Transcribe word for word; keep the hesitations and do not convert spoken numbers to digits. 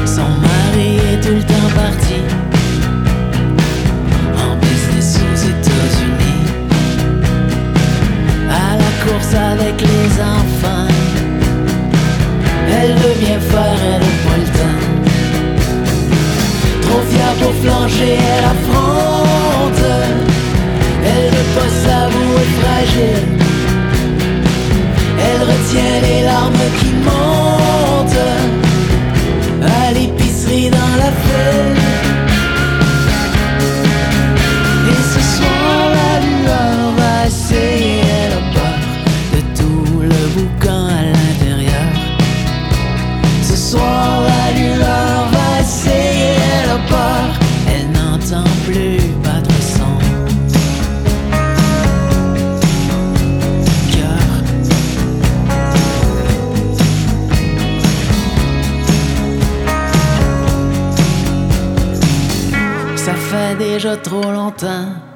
Son mari est tout le temps parti en business aux États-Unis, à la course avec les enfants. Elle veut bien faire, elle n'a pas le temps. Trop fière pour flancher, elle affronte. Elle veut pas s'avouer fragile. Elle retient les larmes qui montent à l'épicerie dans la file. Et ce soir la lueur va essayer, elle a peur de tout le boucan à l'intérieur. Ce soir la lueur va essayer, elle a peur, elle n'entend plus battre son cœur. Ça fait déjà trop longtemps